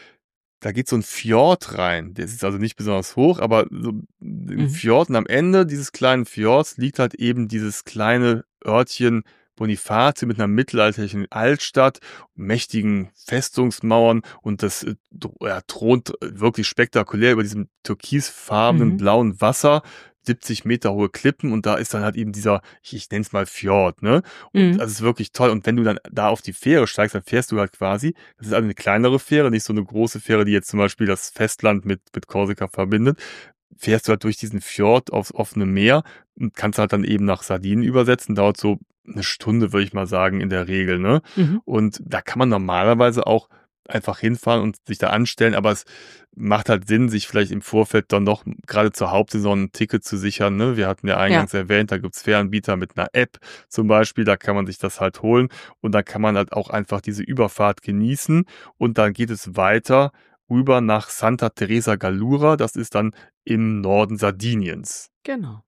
da geht so ein Fjord rein. Der ist also nicht besonders hoch, aber so ein Fjord. Und am Ende dieses kleinen Fjords liegt halt eben dieses kleine Örtchen Bonifacio mit einer mittelalterlichen Altstadt, mächtigen Festungsmauern, und das thront wirklich spektakulär über diesem türkisfarbenen blauen Wasser. 70 Meter hohe Klippen, und da ist dann halt eben dieser, ich nenne es mal Fjord, ne? Und das ist wirklich toll. Und wenn du dann da auf die Fähre steigst, dann fährst du halt quasi, das ist also eine kleinere Fähre, nicht so eine große Fähre, die jetzt zum Beispiel das Festland mit Korsika verbindet, fährst du halt durch diesen Fjord aufs offene Meer und kannst halt dann eben nach Sardinien übersetzen, dauert so eine Stunde, würde ich mal sagen, in der Regel, ne? Und da kann man normalerweise auch einfach hinfahren und sich da anstellen, aber es macht halt Sinn, sich vielleicht im Vorfeld dann noch gerade zur Hauptsaison ein Ticket zu sichern. Ne? Wir hatten ja eingangs erwähnt, da gibt's Fähranbieter mit einer App zum Beispiel, da kann man sich das halt holen, und dann kann man halt auch einfach diese Überfahrt genießen, und dann geht es weiter rüber nach Santa Teresa Gallura, das ist dann im Norden Sardiniens. Genau.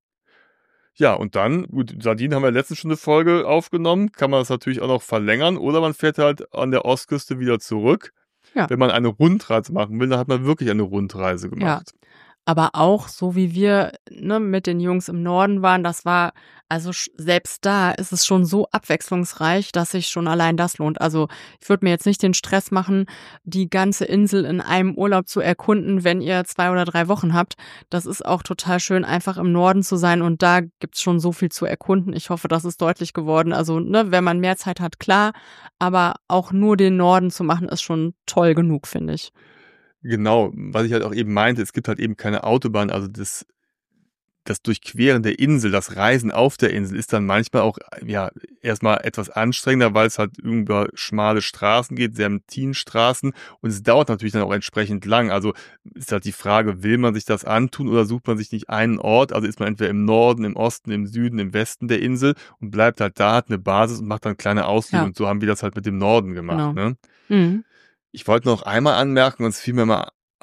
Ja, und dann, gut, Sardinien haben wir letztens schon eine Folge aufgenommen, kann man das natürlich auch noch verlängern, oder man fährt halt an der Ostküste wieder zurück. Ja. Wenn man eine Rundreise machen will, dann hat man wirklich eine Rundreise gemacht. Ja. Aber auch so wie wir mit den Jungs im Norden waren, das war, also selbst da ist es schon so abwechslungsreich, dass sich schon allein das lohnt. Also ich würde mir jetzt nicht den Stress machen, die ganze Insel in einem Urlaub zu erkunden, wenn ihr 2 oder 3 Wochen habt. Das ist auch total schön, einfach im Norden zu sein, und da gibt's schon so viel zu erkunden. Ich hoffe, das ist deutlich geworden. Also wenn man mehr Zeit hat, klar, aber auch nur den Norden zu machen, ist schon toll genug, finde ich. Genau, was ich halt auch eben meinte, es gibt halt eben keine Autobahn, also das Durchqueren der Insel, das Reisen auf der Insel ist dann manchmal auch erstmal etwas anstrengender, weil es halt über schmale Straßen geht, Serpentinstraßen, und es dauert natürlich dann auch entsprechend lang. Also ist halt die Frage, will man sich das antun oder sucht man sich nicht einen Ort? Also ist man entweder im Norden, im Osten, im Süden, im Westen der Insel und bleibt halt da, hat eine Basis und macht dann kleine Ausflüge. Und so haben wir das halt mit dem Norden gemacht. Genau. Ne? Ich wollte noch einmal anmerken, und es fiel mir mal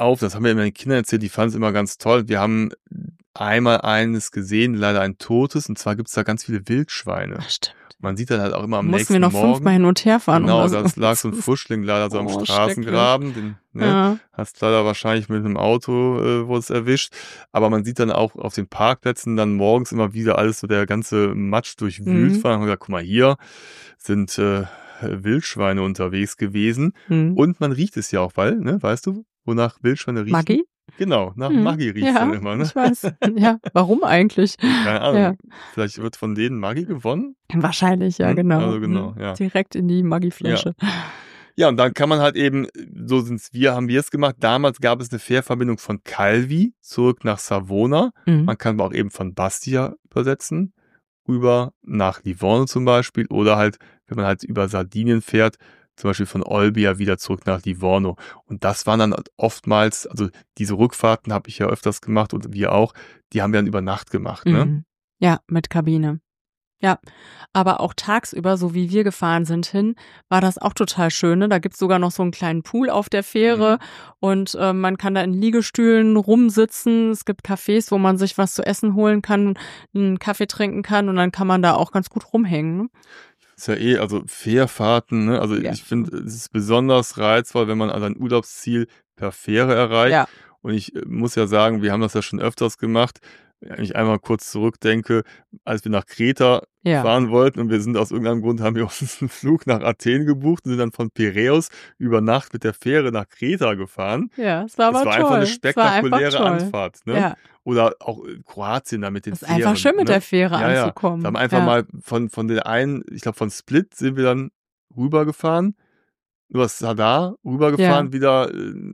auf, das haben wir immer den Kindern erzählt, die fanden es immer ganz toll. Wir haben einmal eines gesehen, leider ein totes, und zwar gibt's da ganz viele Wildschweine. Ach, stimmt. Man sieht dann halt auch immer am Mussten nächsten wir noch Morgen. 5-mal hin und her fahren. Genau, um das da lag so ein Frischling leider so am Oh, Straßengraben. Den, ne, Ja. hast leider wahrscheinlich mit einem Auto wurde es erwischt. Aber man sieht dann auch auf den Parkplätzen dann morgens immer wieder alles so der ganze Matsch durchwühlt war. Und gesagt, guck mal, hier sind Wildschweine unterwegs gewesen. Und man riecht es ja auch, weil, ne, weißt du, wonach Wildschweine riechen? Maggi? Genau, nach Maggi riecht es Ja, dann immer, ne? ich weiß. Ja, warum eigentlich? Keine Ahnung. Ja. Vielleicht wird von denen Maggi gewonnen. Wahrscheinlich, ja, genau. Also genau, ja. Direkt in die Maggi-Flasche. Ja, und dann kann man halt eben, haben wir es gemacht. Damals gab es eine Fährverbindung von Calvi zurück nach Savona. Man kann aber auch eben von Bastia übersetzen, rüber nach Livorno zum Beispiel, oder halt, wenn man halt über Sardinien fährt, zum Beispiel von Olbia wieder zurück nach Livorno. Und das waren dann oftmals, also diese Rückfahrten habe ich ja öfters gemacht und wir auch, die haben wir dann über Nacht gemacht, ne? Ja, mit Kabine. Ja, aber auch tagsüber, so wie wir gefahren sind hin, war das auch total schön. Ne? Da gibt's sogar noch so einen kleinen Pool auf der Fähre und man kann da in Liegestühlen rumsitzen. Es gibt Cafés, wo man sich was zu essen holen kann, einen Kaffee trinken kann und dann kann man da auch ganz gut rumhängen. Ne? Ist ja also Fährfahrten, ne? Also ich finde, es ist besonders reizvoll, wenn man ein Urlaubsziel per Fähre erreicht. Ja. Und ich muss ja sagen, wir haben das ja schon öfters gemacht. Wenn ich einmal kurz zurückdenke, als wir nach Kreta fahren wollten und wir sind aus irgendeinem Grund, haben wir uns einen Flug nach Athen gebucht und sind dann von Piräus über Nacht mit der Fähre nach Kreta gefahren. Ja, es war aber toll. Das war einfach eine spektakuläre Anfahrt. Ne? Ja. Oder auch Kroatien da mit den Fähren. Es ist einfach schön, mit der Fähre anzukommen. Da haben wir einfach mal von der einen, ich glaube von Split sind wir dann rübergefahren, über Sadar rübergefahren, wieder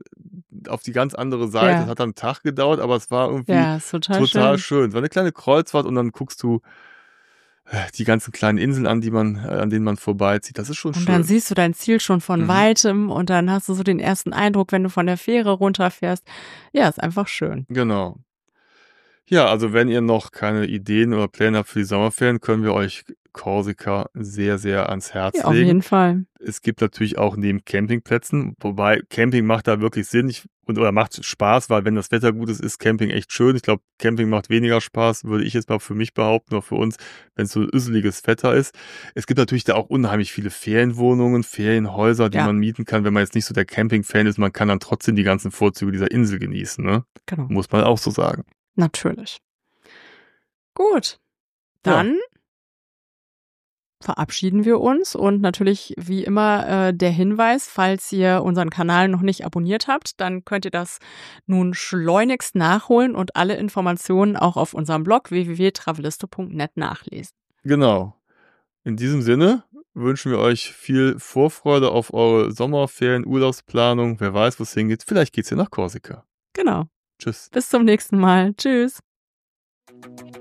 auf die ganz andere Seite. Das hat dann einen Tag gedauert, aber es war irgendwie total schön. Es war eine kleine Kreuzfahrt und dann guckst du die ganzen kleinen Inseln an, an denen man vorbeizieht. Das ist schon schön. Und dann siehst du dein Ziel schon von Weitem und dann hast du so den ersten Eindruck, wenn du von der Fähre runterfährst. Ja, ist einfach schön. Genau. Ja, also wenn ihr noch keine Ideen oder Pläne habt für die Sommerferien, können wir euch Korsika sehr, sehr ans Herz legen. Auf jeden Fall. Es gibt natürlich auch neben Campingplätzen, wobei Camping macht da wirklich Sinn oder macht Spaß, weil wenn das Wetter gut ist Camping echt schön. Ich glaube, Camping macht weniger Spaß, würde ich jetzt mal für mich behaupten, oder für uns, wenn es so üsseliges Wetter ist. Es gibt natürlich da auch unheimlich viele Ferienwohnungen, Ferienhäuser, die man mieten kann, wenn man jetzt nicht so der Camping-Fan ist. Man kann dann trotzdem die ganzen Vorzüge dieser Insel genießen, ne? Genau. Muss man auch so sagen. Natürlich. Gut, dann verabschieden wir uns und natürlich wie immer der Hinweis, falls ihr unseren Kanal noch nicht abonniert habt, dann könnt ihr das nun schleunigst nachholen und alle Informationen auch auf unserem Blog www.travelisto.net nachlesen. Genau. In diesem Sinne wünschen wir euch viel Vorfreude auf eure Sommerferien, Urlaubsplanung. Wer weiß, wo es hingeht. Vielleicht geht's ja nach Korsika. Genau. Tschüss. Bis zum nächsten Mal. Tschüss.